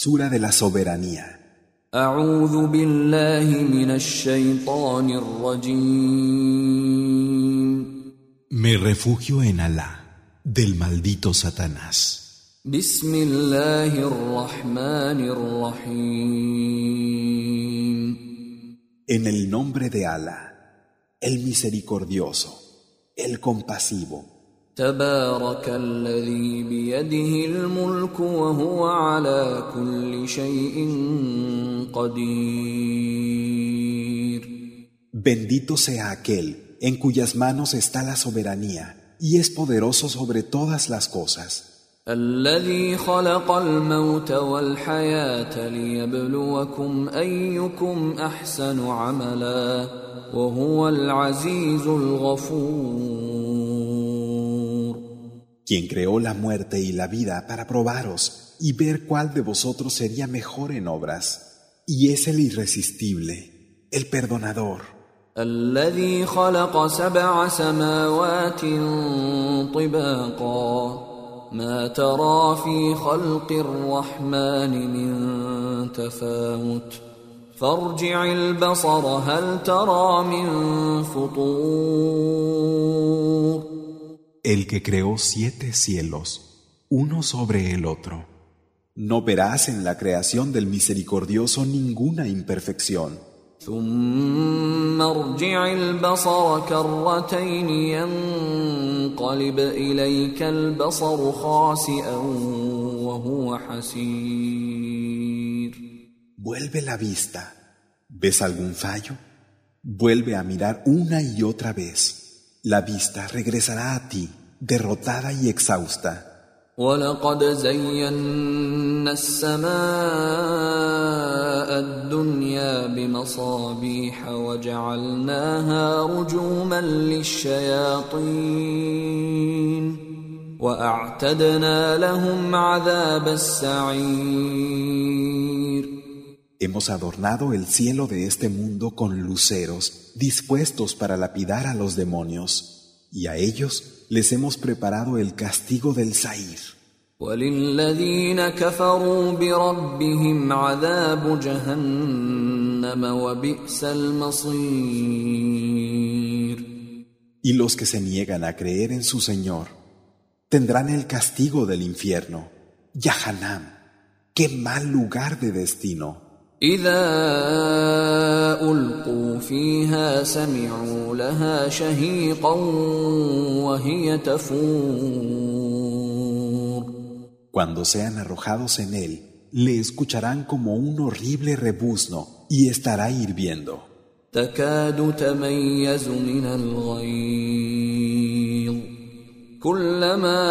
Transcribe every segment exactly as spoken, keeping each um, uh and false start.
Sura de la soberanía. أعوذ بالله من الشيطان الرجيم. Me refugio en Alá, del maldito Satanás. بسم الله الرحمن الرحيم. En el nombre de Alá, el misericordioso, el compasivo. تبارك الذي بيده الملك وهو على كل شيء قدير. Bendito sea aquel en cuyas manos está la soberanía y es poderoso sobre todas las cosas. الذي خلق الموت والحياة ليبلوكم أيكم أحسن عملا وهو العزيز الغفور. Quien creó la muerte y la vida para probaros y ver cuál de vosotros sería mejor en obras, y es el irresistible, el perdonador. الذي خلق سبع سماوات طباقا ما ترى في خلق الرحمن من تفاوت فارجع البصر هل ترى من فطور. El que creó siete cielos, uno sobre el otro. No verás en la creación del misericordioso ninguna imperfección. ثم ارجع البصر كرتين ينقلب إليك البصر خاسئا وهو حسير. Vuelve la vista. ¿Ves algún fallo? Vuelve a mirar una y otra vez. La vista regresará a ti, derrotada y exhausta. وَلَقَدْ زَيَّنَّا السَّمَاءَ الدُّنْيَا بِمَصَابِيحَ وَجَعَلْنَاهَا رُجُومًا لِلشَّيَاطِينِ وَأَعْتَدْنَا لَهُمْ عَذَابَ السَّعِيرِ. Hemos adornado el cielo de este mundo con luceros dispuestos para lapidar a los demonios, y a ellos les hemos preparado el castigo del Saír. وَلِلَّذِينَ كَفَرُوا بِرَبِّهِمْ عَذَابُ جَهَنَّمَ وَبِئْسَ الْمَصِيرُ. Y los que se niegan a creer en su Señor tendrán el castigo del infierno. Yahanam, qué mal lugar de destino. إذا ألقوا فيها سمعوا لها شهيقا وهي تفور. Cuando sean arrojados en él, le escucharán como un horrible rebuzno y estará hirviendo. تكاد تميز من الغيظ كلما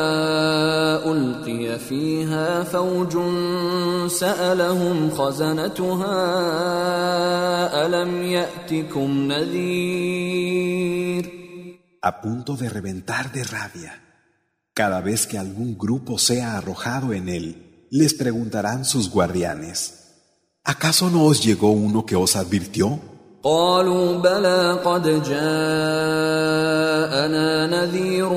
ألقي فيها فوج سألهم خزنتها ألم يأتكم نذير. A punto de reventar de rabia, cada vez que algún grupo sea arrojado en él, les preguntarán sus guardianes: ¿acaso no os llegó uno que os advirtió? قالوا بلى قد جاءنا نذير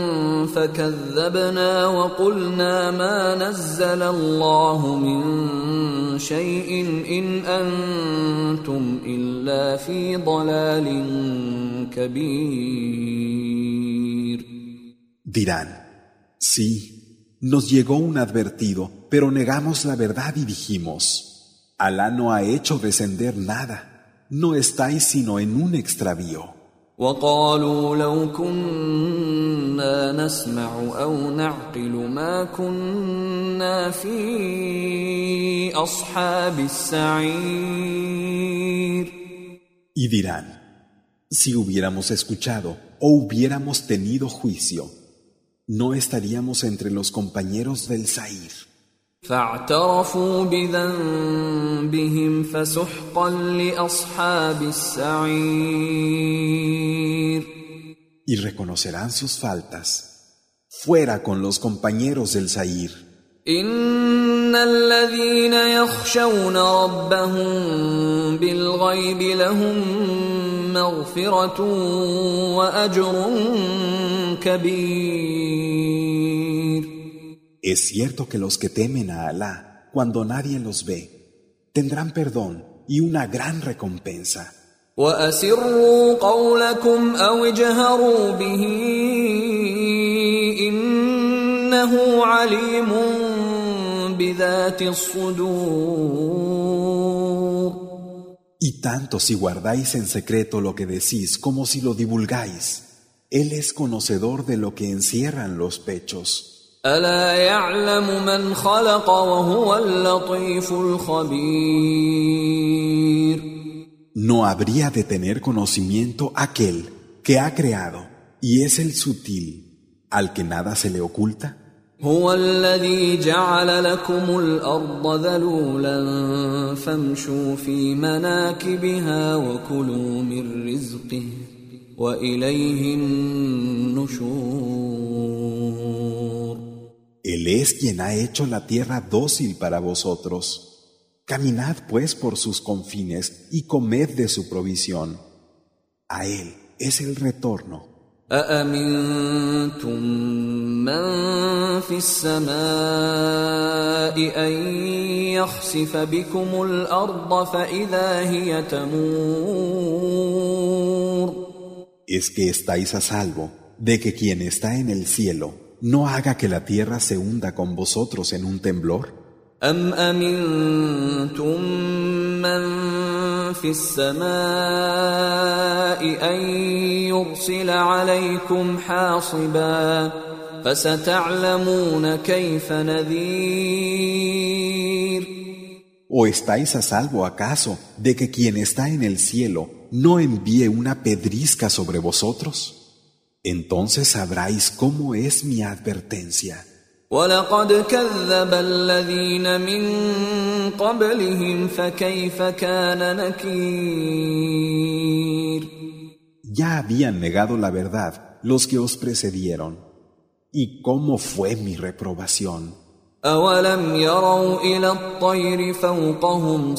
فكذبنا وقلنا ما نزل الله من شيء إن أنتم إلا في ضلال كبير. Dirán: sí, nos llegó un advertido, pero negamos la verdad y dijimos: Alá no ha hecho descender nada. No estáis sino en un extravío. وقالوا لو كنا نسمع أو نعقل ما كنا في أصحاب السعير. Y dirán: si hubiéramos escuchado o hubiéramos tenido juicio, no estaríamos entre los compañeros del Saír. فاعترفوا بذنبهم فسحقا لأصحاب السعير. Y reconocerán sus faltas. Fuera con los compañeros del Saír. إن الذين يخشون ربهم بالغيب لهم مغفرة وأجر كبير. Es cierto que los que temen a Alá cuando nadie los ve. Tendrán perdón y una gran recompensa. وأسروا قولكم أو اجهروا به إنه عليم بذات الصدور. Y tanto si guardáis en secreto lo que decís como si lo divulgáis, Él es conocedor de lo que encierran los pechos. ألا يعلم من خلق وهو اللطيف الخبير. No habría de tener conocimiento aquel que ha creado y es el sutil, al que nada se le oculta. هو الذي جعل لكم الأرض ذلولا فامشوا في مناكبها وكلوا من رزقه وإليه النشور. Él es quien ha hecho la tierra dócil para vosotros. Caminad pues por sus confines y comed de su provisión. A Él es el retorno. أأمنتم من في السماء أن يخسف بكم الأرض فإذا هي تمور. ¿Es que estáis a salvo de que quien está en el cielo no haga que la tierra se hunda con vosotros en un temblor? أم أمنتم من في السماء أن يرسل عليكم حاصبا فستعلمون كيف نذير. ¿O estáis a salvo acaso de que quien está en el cielo no envíe una pedrisca sobre vosotros? Entonces sabráis cómo es mi advertencia. وَلَقَدْ كَذَّبَ الَّذِينَ مِن قَبْلِهِمْ فَكَيْفَ كَانَ نَكِيرِ. Ya habían negado la verdad los que os precedieron. ¿Y cómo fue mi reprobación? أَوَلَمْ يَرَوْا إِلَى الطَّيْرِ فَوْقَهُمْ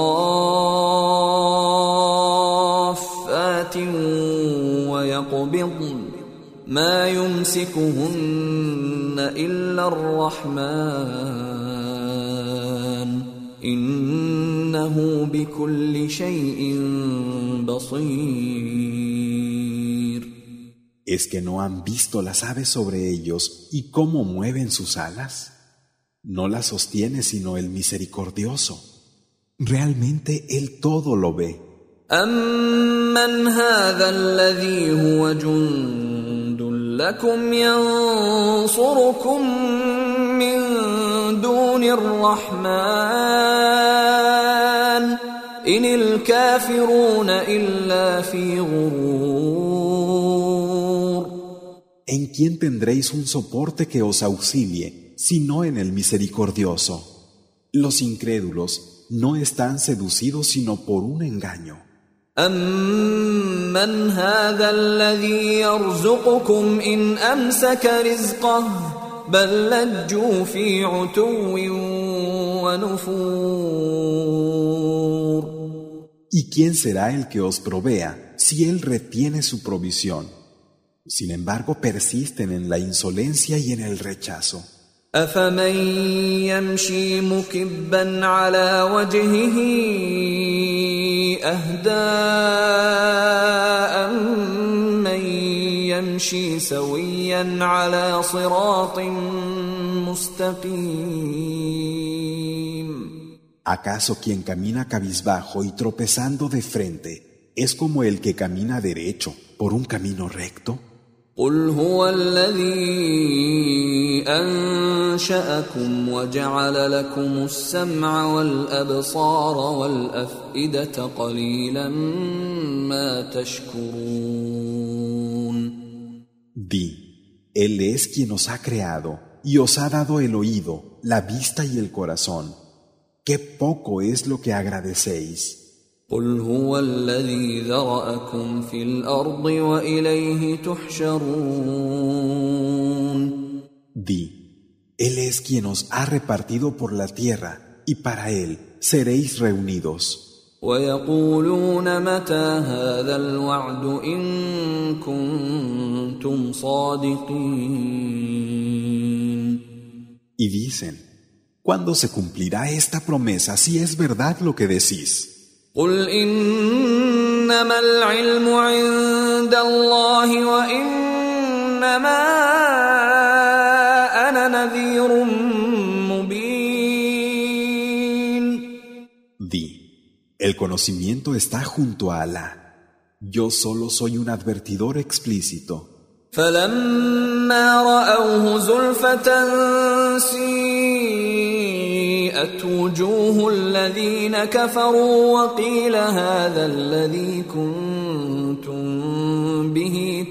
صَافَّاتٍ وَيَقْبِضْنَ ما يمسكهن إلا الرحمن إنه بكل شيء بصير. ¿Es que no han visto las aves sobre ellos y cómo mueven sus alas? No las sostiene sino el misericordioso. Realmente Él todo lo ve. أَمَّنْ هَذَا الَّذِي هُوَ جُندٌ لكم ينصركم من دون الرحمن إن الكافرون إلا في غرور. ¿En quién tendréis un soporte que os auxilie, sino en el misericordioso? Los incrédulos no están seducidos sino por un engaño. أَمَّنْ هَذَا الَّذِي يَرْزُقُكُمْ إِنْ أَمْسَكَ رِزْقَهُ بَل لَّجُّوا فِي عُتُوٍّ وَنُفُورٍ. ¿Y quién será el que os provea si Él retiene su provisión? Sin embargo, persisten en la insolencia y en el rechazo. أَفَمَن يَمْشِي مُكِبًّا عَلَى وَجْهِهِ أهدى أمن يمشي سويا على صراط مستقيم. ¿Acaso quien camina cabizbajo y tropezando de frente es como el que camina derecho por un camino recto? قل هو الذي أنشأكم وجعل لكم السمع والأبصار والأفئدة قليلا ما تشكرون. Di, Él es quien os ha creado y os ha dado el oído, la vista y el corazón. Qué poco es lo que agradecéis. قل هو الذي ذرأكم في الأرض وإليه تحشرون. Di, Él es quien os ha repartido por la tierra y para Él seréis reunidos. ويقولون متى هذا الوعد إن كنتم صادقين. Y dicen, ¿Cuándo se cumplirá esta promesa si es verdad lo que decís? قل إنما العلم عند الله وإنما أنا نذير مبين. Di, el conocimiento está junto a Alá. Yo solo soy un advertidor explícito. فلما رأوه زلفة سيئت وجوه الذين كفروا وقيل هذا الذي كنتم به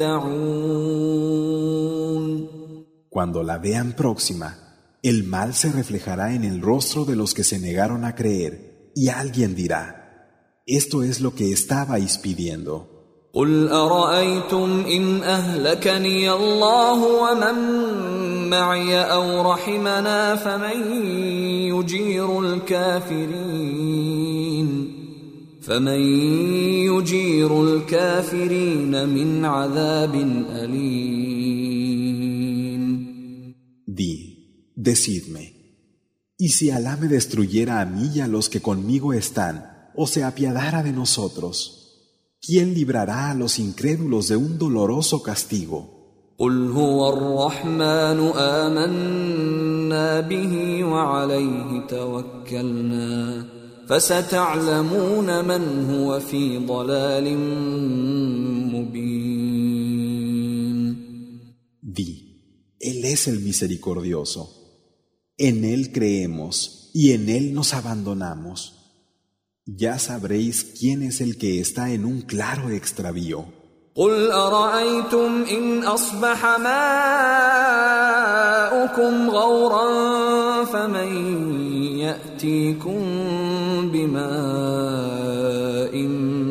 تدعون. Cuando la vean próxima, el mal se reflejará en el rostro de los que se negaron a creer, y alguien dirá: esto es lo que estabais pidiendo. قل أرأيتم إن أهلكني الله ومن معي أو رحمنا فمن يجير الكافرين فمن يجير الكافرين من عذاب أليم. Di, decidme, ¿y si Alá me destruyera a mí y a los que conmigo están, o se apiadara de nosotros? ¿Quién librará a los incrédulos de un doloroso castigo? قل هو الرحمن آمنا به وعليه توكلنا فستعلمون من هو في ضلال مبين. Di, Él es el misericordioso. En Él creemos y en Él nos abandonamos. Ya sabréis quién es el que está en un claro extravío. قل أرأيتم إن أصبح ماؤكم غورا فمن يأتيكم بماء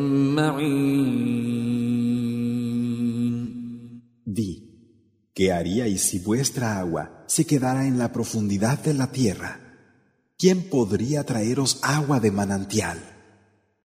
معين. Di, ¿qué haríais si vuestra agua se quedara en la profundidad de la tierra? ¿Quién podría traeros agua de manantial?